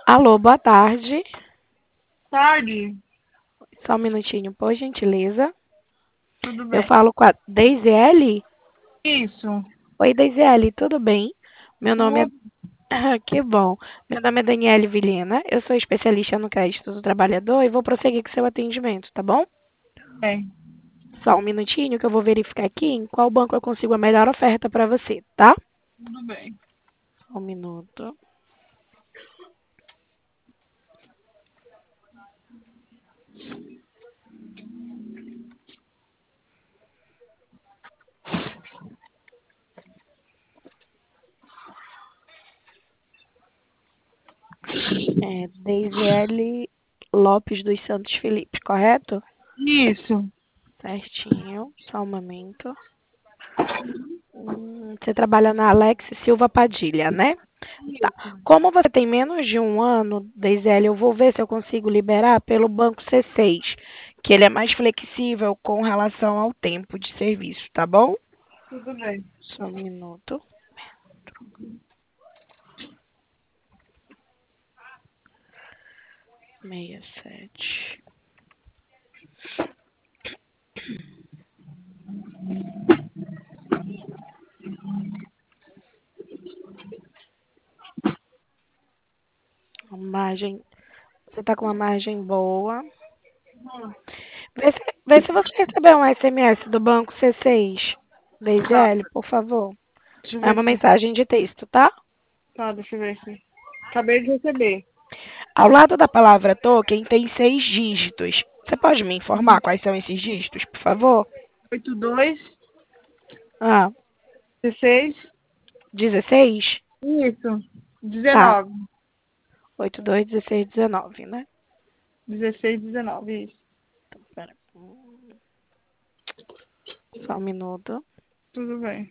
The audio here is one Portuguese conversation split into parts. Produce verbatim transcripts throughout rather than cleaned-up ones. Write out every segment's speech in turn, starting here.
Alô, boa tarde. Tarde. Só um minutinho, por gentileza. Tudo Eu bem. falo com a Deisiele? Isso. Oi, Deisiele, tudo bem? Meu nome é... Tudo Que bom. Meu nome é Daniele Vilhena. Eu sou especialista no crédito do trabalhador e vou prosseguir com seu atendimento, tá bom? bem. Só um minutinho que eu vou verificar aqui em qual banco eu consigo a melhor oferta para você, tá? Tudo bem. Um minuto. É Deisiele Lopes dos Santos Felipe, correto? Isso. Certinho. Só um momento. Hum, Você trabalha na Alex Silva Padilha, né? Tá. Isso. Como você tem menos de um ano, Deisele, eu vou ver se eu consigo liberar pelo Banco C seis, que ele é mais flexível com relação ao tempo de serviço, tá bom? Tudo bem. Só um minuto. Meia sete. A margem. Você tá com uma margem boa. Hum, Vê se, vê se você recebeu um S M S do Banco C seis, Tá. Deisele, por favor. Deixa eu É ver uma aqui. mensagem de texto, tá? Tá, deixa eu ver aqui. Acabei de receber. Ao lado da palavra token tem seis dígitos. Você pode me informar quais são esses dígitos, por favor? Oito dois, Ah, dezesseis. dezesseis? Isso. Tá. Dezenove. oito, dois, dezesseis, dezenove, né? Dezesseis, dezenove. Isso. Então, pera. Só um minuto. Tudo bem.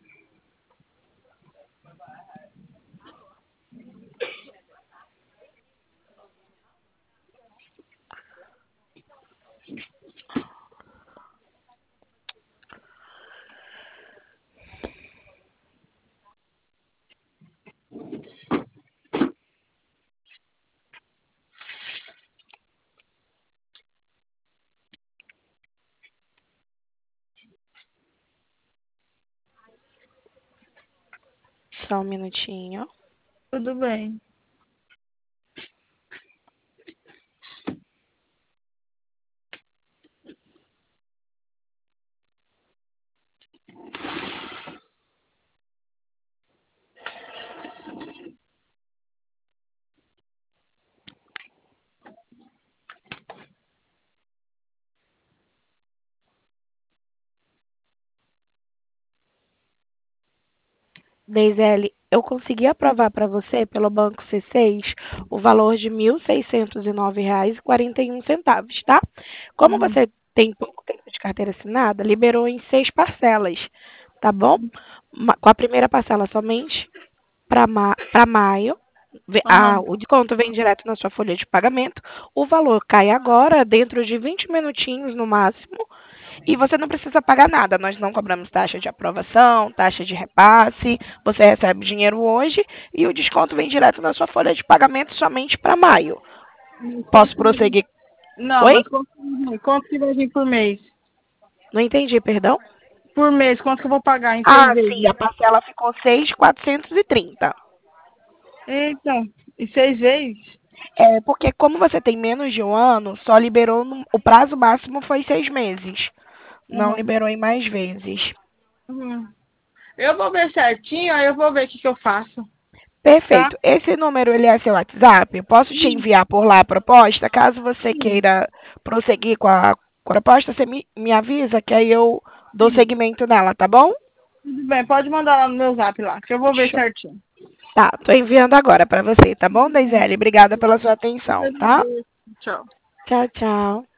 Só um minutinho. Tudo bem. Deisele, eu consegui aprovar para você, pelo Banco C seis, o valor de mil seiscentos e nove reais e quarenta e um centavos, tá? Como Uhum. você tem pouco tempo de carteira assinada, liberou em seis parcelas, tá bom? Ma- Com a primeira parcela somente para ma para maio. Ve- Ah, Aham. o desconto vem direto na sua folha de pagamento. O valor cai agora, dentro de vinte minutinhos no máximo. E você não precisa pagar nada. Nós não cobramos taxa de aprovação, taxa de repasse. Você recebe o dinheiro hoje e o desconto vem direto na sua folha de pagamento somente para maio. Mas Posso quanto que vai vir? prosseguir? Não, Oi? mas quanto que vai vir? Quanto que vai vir por mês? Não entendi, perdão? Por mês, quanto que eu vou pagar em seis Ah, sim, vezes? a parcela ficou seis mil quatrocentos e trinta. Eita, e seis vezes? É, porque como você tem menos de um ano, só liberou no, o prazo máximo foi seis meses. Não Uhum. liberou em mais vezes. Uhum. Eu vou ver certinho, aí eu vou ver o que, que eu faço, tá? Perfeito. Esse número ele é seu WhatsApp? Eu posso te Sim. enviar por lá a proposta? Caso você Sim. queira prosseguir com a, com a proposta, você me, me avisa que aí eu dou Sim. seguimento nela, tá bom? Tudo bem, pode mandar lá no meu zap lá, que eu vou ver Show. certinho. Tá, tô enviando agora para você, tá bom, Tudo bem. Deisele? Obrigada pela sua Eu atenção, tá? agradeço. Tchau. Tchau, tchau.